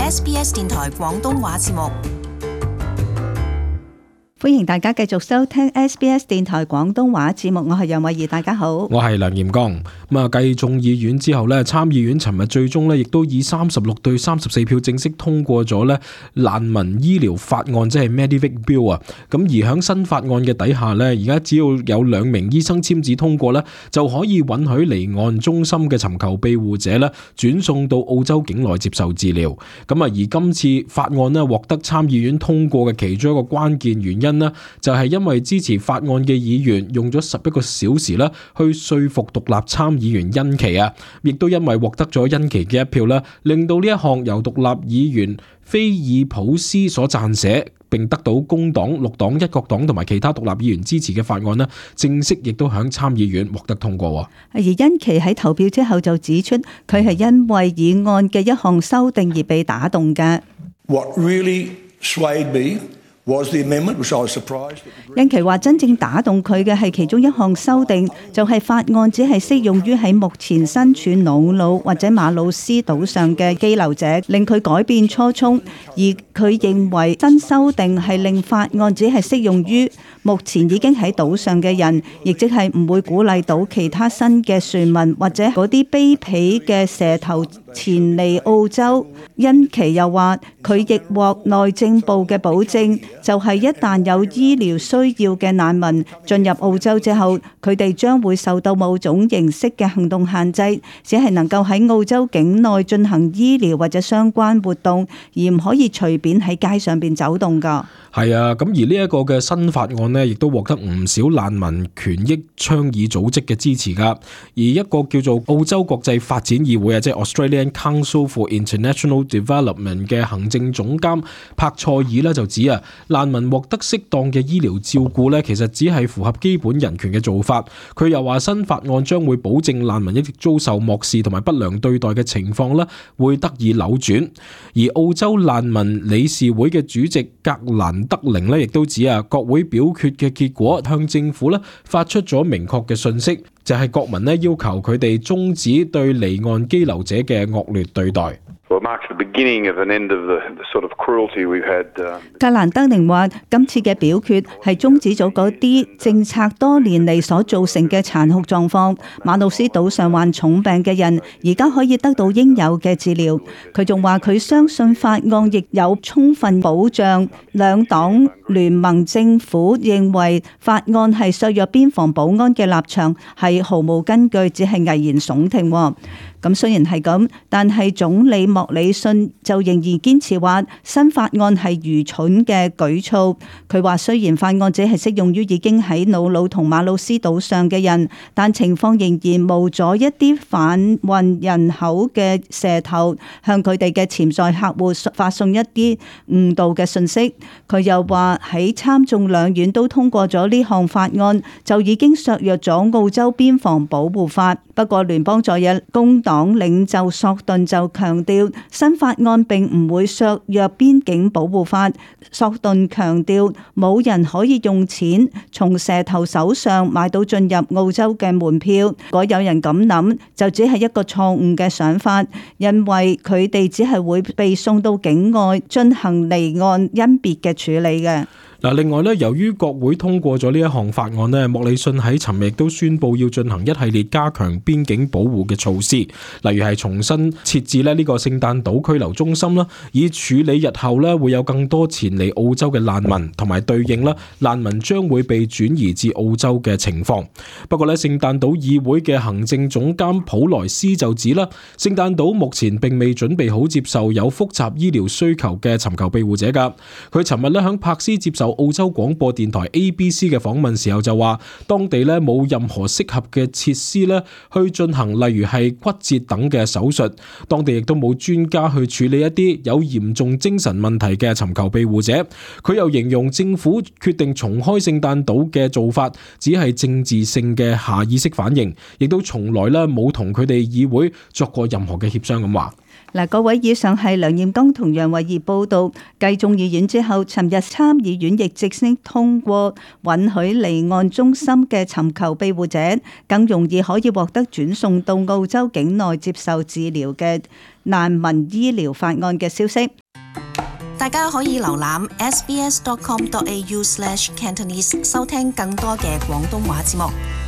SBS 電台廣東話節目。 歡迎大家繼續收聽 SBS 電台廣東話節目，我係楊慧儀，大家好， 我係梁炎剛。繼眾議院之後呢，參議院尋日最終呢亦都以36對34票正式通過咗呢難民醫療法案，即係 Medivac Bill 啊。咁而喺新法案嘅底下呢，而家只要有2名醫生簽字通過呢，就可以允許離岸中心嘅尋求庇護者呢轉送到澳洲境內接受治療。咁而今次法案呢獲得參議院通過嘅其中一個關鍵原因呢，就係因為支持法案嘅議員用咗11個小時呢去說服獨立參議員恩琪啊，亦都因為獲得咗恩琪嘅一票呢，令到呢一項由獨立議員菲爾普斯所撰寫並得到工黨、綠黨、一國黨同埋其他獨立議員支持嘅法案呢，正式亦都響參議院獲得通過。 而恩琪喺投票之後就指出，佢係因為議案嘅一項修訂而被打動嘅。 What really swayed me was the amendment, which I was surprised. 恩琪話：真正打動佢嘅係其中一項修訂，就係法案只係適用於喺目前身處瑙魯或者馬魯斯島上嘅羈留者，令佢改變初衷。而佢認為新修訂係令法案只係適用於目前已經喺島上嘅人，亦即係唔會鼓勵到其他新嘅船民或者嗰啲卑鄙嘅蛇頭前嚟澳洲。恩琪又話：佢亦獲內政部嘅保證，就係一旦有醫療需要嘅難民進入澳洲之後，佢哋將會受到某種形式嘅行動限制，只係能夠喺澳洲境內進行醫療或者相關活動，而唔可以隨便喺街上邊走動㗎。 係啊，咁而呢一個嘅新法案呢，亦都獲得唔少難民權益倡議組織嘅支持㗎。而一個叫做澳洲國際發展議會啊，即係 Australian Council for International Development 嘅行政總監柏塞爾呢就指啊，難民獲得適當嘅醫療照顧呢，其實只係符合基本人權嘅做法。佢又話新法案將會保證難民一直遭受漠視同埋不良對待嘅情況呢會得以扭轉。而澳洲難民理事會嘅主席格蘭德靈呢亦都指啊，國會表決嘅結果向政府呢發出咗明確嘅訊息，就係國民呢要求佢哋終止對離岸羈留者嘅惡劣對待。 格蘭德寧話：今次嘅表決係終止咗嗰啲政策多年嚟所造成嘅殘酷狀況。馬魯斯島上患重病嘅人而家可以得到應有嘅治療。佢仲話佢相信法案亦有充分保障。兩黨聯盟政府認為法案係削弱邊防保安嘅立場係毫無根據，只係危言聳聽。咁雖然係咁，但係總理莫里遜就仍然堅持話新法案係愚蠢嘅舉措。佢話雖然法案只係適用於已經喺瑙魯同馬魯斯島上嘅人，但情況仍然無阻一啲販運人口嘅蛇頭向佢哋嘅潛在客戶發送一啲誤導嘅信息。佢又話喺參眾兩院都通過咗呢項法案，就已經削弱咗澳洲邊防保護法。不過聯邦在野工黨領袖索頓就強調，新法案並唔會削弱邊境保護法。索頓強調，冇人可以用錢從蛇頭手上買到進入澳洲嘅門票。如果有人咁諗，就只係一個錯誤嘅想法，因為佢哋只係會被送到境外進行離岸甄別嘅處理嘅。 另外咧，由於國會通過咗呢一項法案咧，莫里遜喺尋日亦都宣布要進行一系列加強邊境保護嘅措施，例如係重新設置呢個聖誕島拘留中心啦，以處理日後咧會有更多前嚟澳洲嘅難民，同埋對應啦難民將會被轉移至澳洲嘅情況。不過咧，聖誕島議會嘅行政總監普萊斯就指啦，聖誕島目前並未準備好接受有複雜醫療需求嘅尋求庇護者㗎。佢尋日咧響柏斯接受澳洲廣播電台 ABC 嘅訪問時候就話，當地咧冇任何適合嘅設施咧去進行例如係骨折等嘅手術，當地亦都冇專家去處理一啲有嚴重精神問題嘅尋求庇護者。佢又形容政府決定重開聖誕島嘅做法只係政治性嘅下意識反應，亦都從來咧冇同佢哋議會作過任何嘅協商咁話。 各位，以上係梁彥剛同楊慧儀報道。繼眾議院之後，尋日參議院亦直升通過允許離岸中心嘅尋求庇護者更容易可以獲得轉送到澳洲境內接受治療嘅難民醫療法案嘅消息。 大家可以瀏覽 sbs.com.au/Cantonese 收聽更多嘅廣東話節目。